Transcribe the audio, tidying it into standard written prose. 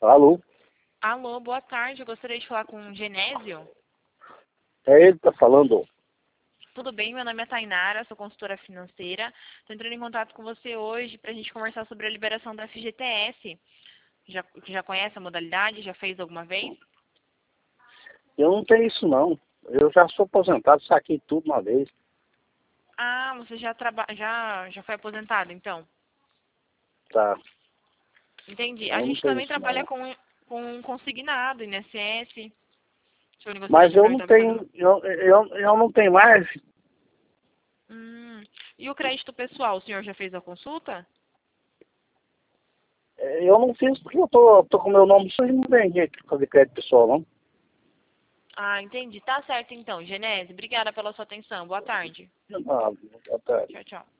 Alô? Alô, boa tarde. Eu gostaria de falar com o Genésio. É ele que tá falando? Tudo bem? Meu nome é Tainara, sou consultora financeira. Estou entrando em contato com você hoje para a gente conversar sobre a liberação da FGTS. Já conhece a modalidade? Já fez alguma vez? Eu não tenho isso não. Eu já sou aposentado, saquei tudo uma vez. Ah, você já foi aposentado, então? Tá. Entendi. A Eu não gente tenho também isso trabalha não. com consignado, INSS. O senhor gostaria Mas de eu não aproveitar para fazer tenho, eu não tenho mais. E o crédito pessoal, o senhor já fez a consulta? Eu não fiz porque eu tô com meu nome sujo e não tem jeito de fazer crédito pessoal, não. Ah, entendi. Tá certo então, Genésio. Obrigada pela sua atenção. Boa tarde. Ah, tá. Tchau, tchau.